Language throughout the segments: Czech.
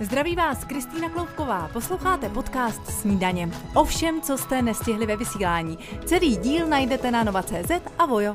Zdraví vás Kristýna Kloubková, posloucháte podcast Snídaně. O všem, co jste nestihli ve vysílání. Celý díl najdete na nova.cz a Vojo.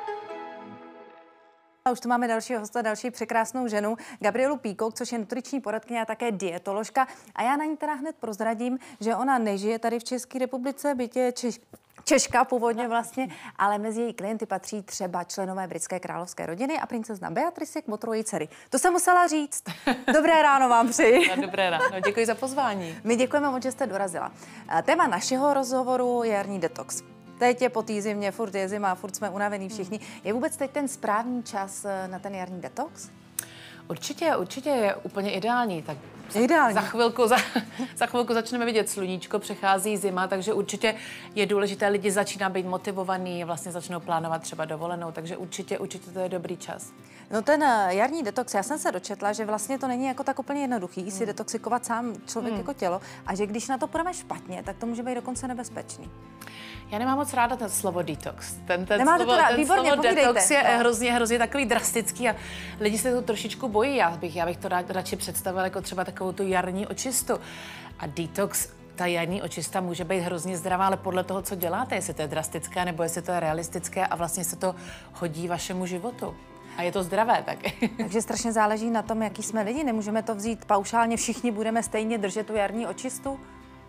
A už tu máme dalšího hosta, další překrásnou ženu, Gabrielu Peacock, což je nutriční poradkyně a také dietoložka. A já na ní teda hned prozradím, že ona nežije tady v České republice, byť je Češka původně vlastně, ale mezi její klienty patří třeba členové britské královské rodiny a princezna Beatrice k motoru její dcery. To jsem musela říct. Dobré ráno vám přeji. Dobré ráno, děkuji za pozvání. My děkujeme moc, že jste dorazila. Téma našeho rozhovoru je jarní detox. Teď je po té zimě, furt je zima, furt jsme unavení všichni. Je vůbec teď ten správný čas na ten jarní detox? Určitě je úplně ideální. Tak ideální. Za chvilku začneme vidět sluníčko, přechází zima, takže určitě je důležité, lidi začíná být motivovaní, vlastně začnou plánovat třeba dovolenou, takže určitě to je dobrý čas. No ten jarní detox, já jsem se dočetla, že vlastně to není jako tak úplně jednoduchý si detoxikovat sám člověk jako tělo a že když na to půjdeme špatně, tak to může být dokonce nebezpečný. Já nemám moc ráda ten slovo detox. Ten výborně, slovo detox je hrozně takový drastický a lidi se to trošičku bojí. Já bych to radši představila jako třeba takovou tu jarní očistu. A detox, ta jarní očista může být hrozně zdravá, ale podle toho, co děláte, jestli to je drastické nebo jestli to je realistické a vlastně se to hodí vašemu životu. A je to zdravé taky. Takže strašně záleží na tom, jaký jsme lidi. Nemůžeme to vzít paušálně, všichni budeme stejně držet tu jarní očistu?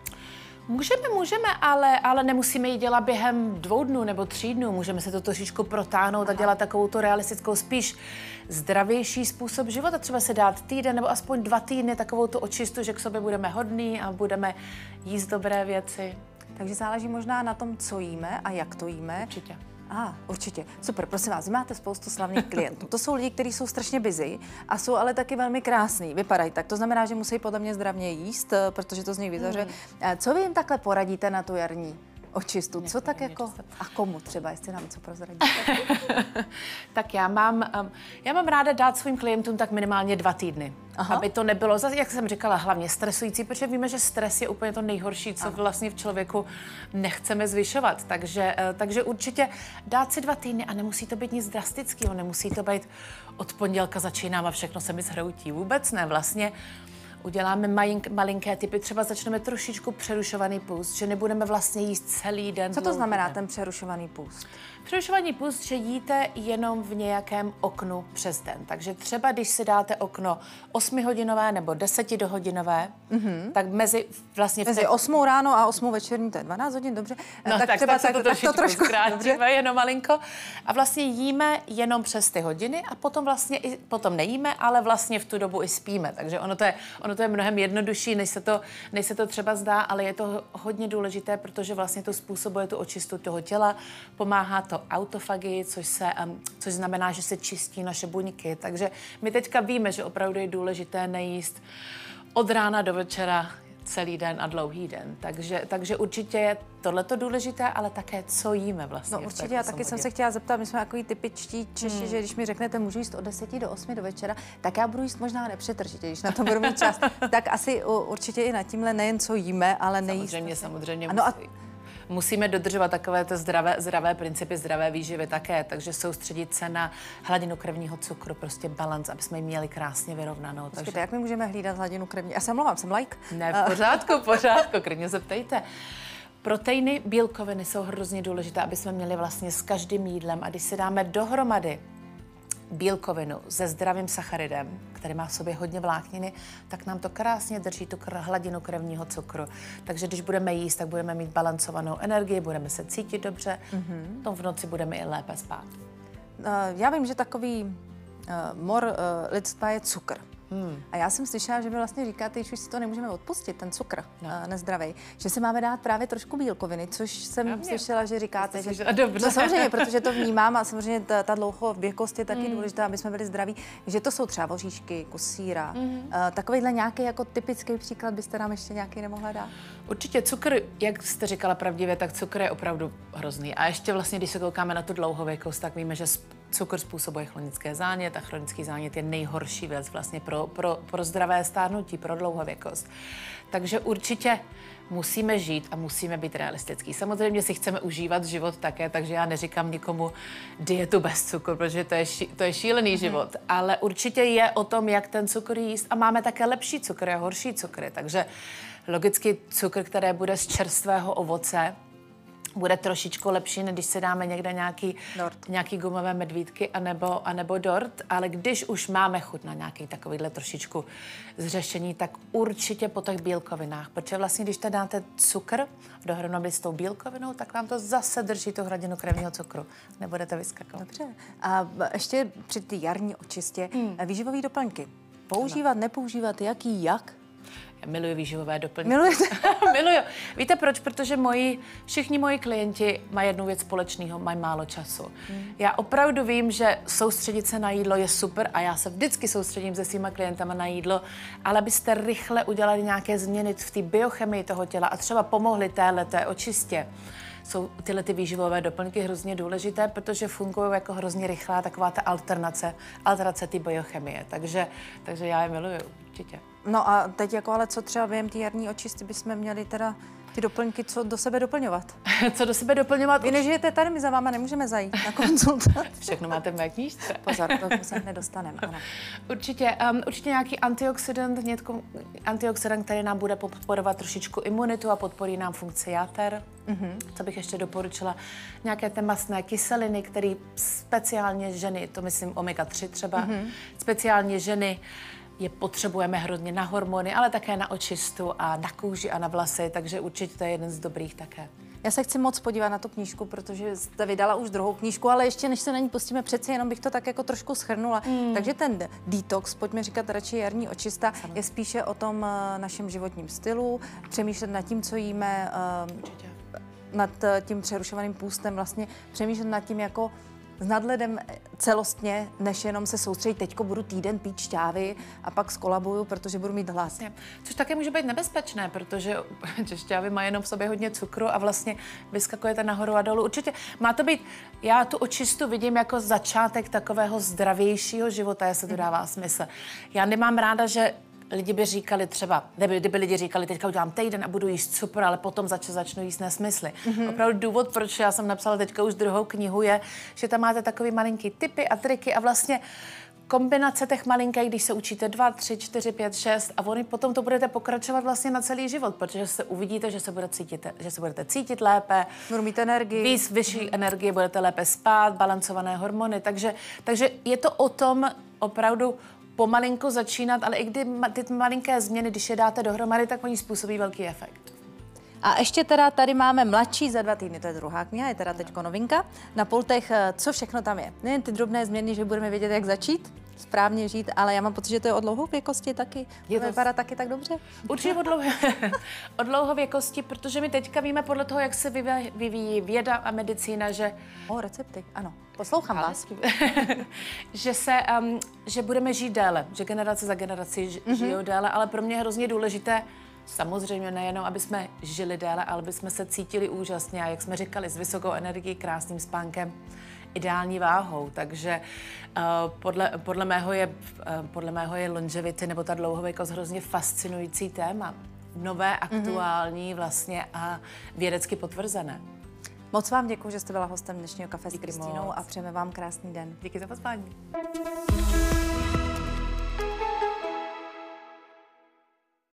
Můžeme, ale nemusíme ji dělat během 2 dnů nebo 3 dnů. Můžeme se to trošičku protáhnout a dělat takovou tu realistickou, spíš zdravější způsob života. Třeba se dát týden nebo aspoň 2 týdny takovou tu očistu, že k sobě budeme hodní a budeme jíst dobré věci. Takže záleží možná na tom, co jíme a jak to jíme. Určitě. Určitě. Super, prosím vás, vy máte spoustu slavných klientů. To jsou lidi, kteří jsou strašně busy a jsou ale taky velmi krásní, vypadají tak. To znamená, že musí podle mě zdravně jíst, protože to z nich vyzaře. Co vy jim takhle poradíte na tu jarní očistu? Co tak jako a komu třeba, jestli nám co prozradíte? Tak já mám ráda dát svým klientům tak minimálně 2 týdny. Aby to nebylo, jak jsem říkala, hlavně stresující, protože víme, že stres je úplně to nejhorší, co vlastně v člověku nechceme zvyšovat. Takže určitě dát si 2 týdny a nemusí to být nic drastického, nemusí to být od pondělka začínám a všechno se mi zhroutí. Vůbec ne, vlastně uděláme malinké typy, třeba začneme trošičku přerušovaný půst, že nebudeme vlastně jíst celý den. Co to znamená ten přerušovaný půst? Přerušovaný půst, že jíte jenom v nějakém oknu přes den. Takže třeba, když si dáte okno 8hodinové nebo 10hodinové, tak mezi 8 ráno a 8 večerní, to je 12 hodin, dobře. No, tak to trošku zkrátíme, jenom malinko. A vlastně jíme jenom přes ty hodiny a potom vlastně potom nejíme, ale vlastně v tu dobu i spíme. Takže ono to je mnohem jednodušší, než se to třeba zdá, ale je to hodně důležité, protože vlastně to způsobuje tu očistu toho těla, pomáhá to autofagii, což znamená, že se čistí naše buňky. Takže my teďka víme, že opravdu je důležité nejíst od rána do večera celý den a dlouhý den. Takže určitě je tohleto důležité, ale také, co jíme vlastně. No určitě, já taky jsem se chtěla zeptat, my jsme takový typičtí Češi, že když mi řeknete, můžu jíst od 10 do 8 do večera, tak já budu jíst možná nepřetržitě, když na to budu mít čas. Tak asi určitě i na tímhle nejen co jíme, ale nejíst. Samozřejmě musíme dodržovat takové ty zdravé principy, zdravé výživy také, takže soustředit se na hladinu krevního cukru, prostě balans, aby jsme ji měli krásně vyrovnanou. Takže jak my můžeme hlídat hladinu krevního? Já se mluvám, jsem like. Ne, v pořádku, klidně se ptejte. Proteiny, bílkoviny jsou hrozně důležité, aby jsme měli vlastně s každým jídlem a když si dáme dohromady bílkovinu se zdravým sacharidem, který má v sobě hodně vlákniny, tak nám to krásně drží tu hladinu krevního cukru. Takže když budeme jíst, tak budeme mít balancovanou energii, budeme se cítit dobře, potom v noci budeme i lépe spát. Já vím, že takový mor lidstva je cukr. A já jsem slyšela, že vy vlastně říkáte, že už si to nemůžeme odpustit, ten cukr nezdravý, že si máme dát právě trošku bílkoviny, což jsem slyšela, že říkáte, že no samozřejmě, protože to vnímám a samozřejmě ta dlouhověkost je taky důležitá, aby jsme byli zdraví, že to jsou třeba voříšky, kus sýra. Takovýhle nějaký jako typický příklad byste nám ještě nějaký nemohla dát? Určitě cukr, jak jste říkala pravdivě, tak cukr je opravdu hrozný. A ještě vlastně, když se koukáme na tu dlouhověkost, tak víme, že cukr způsobuje chronické zánět a chronický zánět je nejhorší věc vlastně pro zdravé stárnutí, pro dlouhověkost. Takže určitě musíme žít a musíme být realistický. Samozřejmě si chceme užívat život také, takže já neříkám nikomu dietu bez cukru, protože to je šílený život, ale určitě je o tom, jak ten cukr jíst a máme také lepší cukry a horší cukry, takže logicky cukr, který bude z čerstvého ovoce, bude trošičku lepší, než když si dáme někde nějaký gumové medvídky anebo dort, ale když už máme chuť na nějaký takovýhle trošičku zřešení, tak určitě po těch bílkovinách, protože vlastně, když tam dáte cukr dohromady s tou bílkovinou, tak vám to zase drží tu hladinu krevního cukru. Nebudete vyskakovat. Dobře. A ještě při ty jarní očistě výživové doplňky. Používat, nepoužívat, jaký, jak? Já miluji výživové doplňky. Milujete? Miluju. Víte proč? Protože všichni moji klienti mají jednu věc společného, mají málo času. Já opravdu vím, že soustředit se na jídlo je super a já se vždycky soustředím se svýma klientama na jídlo, ale abyste rychle udělali nějaké změny v té biochemii toho těla a třeba pomohli téhleté očistě. Jsou tyhle ty výživové doplňky hrozně důležité, protože fungují jako hrozně rychlá taková ta alterace ty biochemie. Takže já je miluju, určitě. No a teď jako ale co třeba během té jarní očisty bychom měli teda ty doplňky, co do sebe doplňovat? Co do sebe doplňovat? Vy nežijete tady, my za váma nemůžeme zajít na konzultaci. Všechno máte v mé knížce. Pozor, to se nedostaneme. Určitě nějaký antioxidant, který nám bude podporovat trošičku imunitu a podporí nám funkci játer. Co bych ještě doporučila? Nějaké ty mastné kyseliny, které speciálně ženy, to myslím omega-3 třeba, speciálně ženy je potřebujeme hrozně na hormony, ale také na očistu a na kůži a na vlasy, takže určitě to je jeden z dobrých také. Já se chci moc podívat na tu knížku, protože jste vydala už druhou knížku, ale ještě než se na ní pustíme, přeci jenom bych to tak jako trošku shrnula. Takže ten detox, pojďme říkat radši jarní očista, je spíše o tom našem životním stylu, přemýšlet nad tím, co jíme, nad tím přerušovaným půstem, vlastně přemýšlet nad tím jako s nadhledem celostně, než jenom se soustředit, teďko budu týden pít šťávy a pak skolabuju, protože budu mít hlas. Což také může být nebezpečné, protože šťávy mají jenom v sobě hodně cukru a vlastně vyskakujete nahoru a dolů. Určitě má to být, já tu očistu vidím jako začátek takového zdravějšího života, jestli to dává smysl. Já nemám ráda, že lidi by říkali třeba, kdyby lidi říkali, teďka udělám týden a budu jíst super, ale potom začnu jíst nesmysly. Opravdu důvod, proč já jsem napsala teďka už druhou knihu, je, že tam máte takový malinký tipy a triky a vlastně kombinace těch malinkých, když se učíte 2, 3, 4, 5, 6 a potom to budete pokračovat vlastně na celý život, protože se uvidíte, že se budete cítit lépe, budu mít energii, vyšší energie, budete lépe spát, balancované hormony, takže je to o tom opravdu pomalinko začínat, ale i kdy ty malinké změny, když je dáte dohromady, tak oni způsobí velký efekt. A ještě teda tady máme Mladší za 2 týdny, to je druhá kniha, je teda teďko novinka. Na pultech, co všechno tam je. Nejen ty drobné změny, že budeme vědět, jak začít správně žít, ale já mám pocit, že to je o dlouhověkosti taky. To vypadá taky tak dobře? Určitě o dlouhověkosti, protože my teďka víme podle toho, jak se vyvíjí věda a medicína, že... recepty, ano. Poslouchám vás. že budeme žít déle, že generace za generací žijou déle, ale pro mě je hrozně důležité, samozřejmě nejenom, aby jsme žili déle, ale aby jsme se cítili úžasně a jak jsme říkali, s vysokou energií, krásným spánkem, ideální váhou. Takže podle mého je longevity nebo ta dlouhověkost hrozně fascinující téma. Nové, aktuální vlastně a vědecky potvrzené. Moc vám děkuji, že jste byla hostem dnešního Kafe s Kristýnou a přejeme vám krásný den. Díky za pozvání.